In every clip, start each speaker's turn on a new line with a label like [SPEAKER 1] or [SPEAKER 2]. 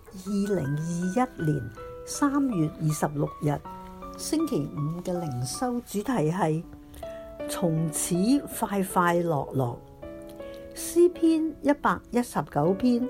[SPEAKER 1] 2021年3月26日星期五嘅靈修主題係從此快快樂樂。詩篇119篇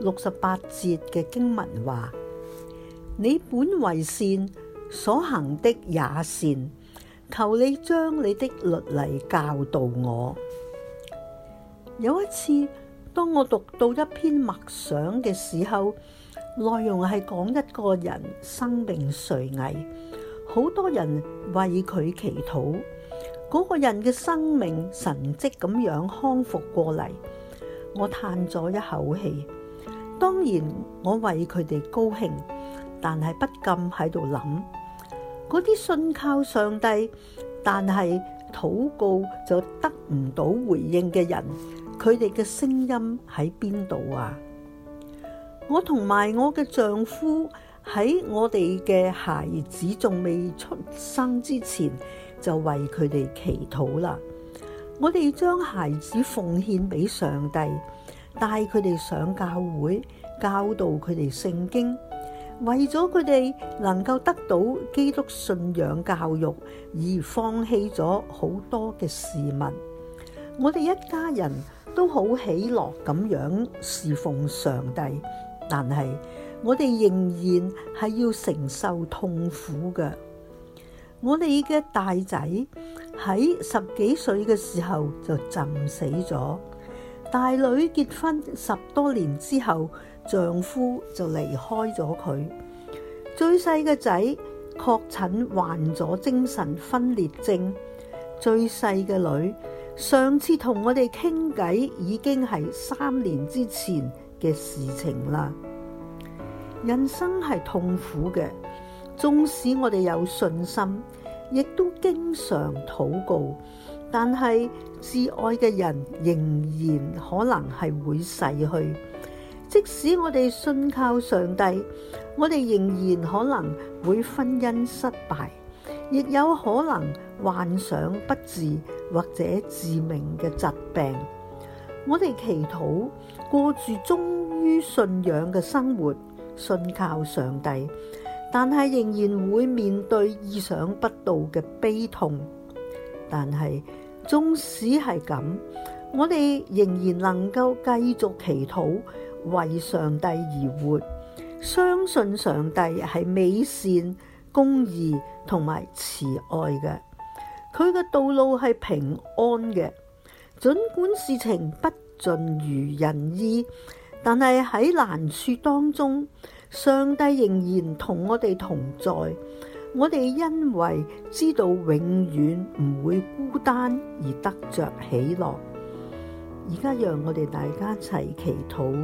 [SPEAKER 1] 68節嘅經文話：你本為善，所行的也善，求你將你的律例教導我。有一次，當我讀到一篇默想嘅時候，內容係講一個人生命垂危，好多人為佢祈禱，嗰個人嘅生命神蹟咁樣康復過嚟。我嘆咗一口氣，當然我為佢哋高興，但係不禁喺度諗，嗰啲信靠上帝但係禱告就得唔到回應嘅人，佢哋嘅聲音喺邊度啊？我同埋我嘅丈夫喺我哋嘅孩子仲未出生之前就為佢哋祈禱啦。我哋將孩子奉獻俾上帝，帶佢哋上教會，教導佢哋聖經，為咗佢哋能夠得到基督信仰教育而放棄咗好多嘅事物。我哋一家人都好喜樂咁樣侍奉上帝，但係我哋仍然係要承受痛苦嘅。我哋嘅大仔喺10幾歲嘅時候就浸死咗，大女結婚10多年之後，丈夫就離開咗佢。最細嘅仔確診患咗精神分裂症，最細嘅女上次同我哋傾偈已經係3年之前嘅事情啦。人生係痛苦嘅，縱使我哋有信心，亦都經常禱告，但係至愛嘅人仍然可能係會逝去。即使我哋信靠上帝，我哋仍然可能會婚姻失敗，亦有可能患上不治或者致命嘅疾病。我哋祈禱過住忠於信仰嘅生活，信靠上帝，但係仍然會面對意想不到嘅悲痛。但係縱使係咁，我哋仍然能夠繼續祈禱，為上帝而活，相信上帝係美善、公義同埋慈愛嘅，佢嘅道路係平安嘅。儘管事情不盡如人意，但係喺難處當中，上帝仍然同我哋同在。我哋因為知道永遠唔會孤單而得着喜樂。而家讓我哋大家一齊祈禱。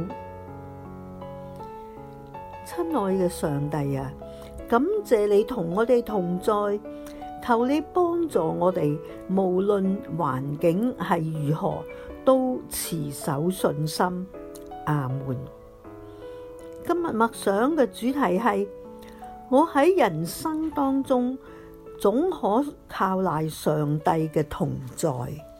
[SPEAKER 1] 親愛嘅上帝啊，感謝你同我哋同在，求你幫助我哋，無論環境係如何，都持守信心。阿門。今日默想嘅主題係：我喺人生當中總可靠賴上帝嘅同在。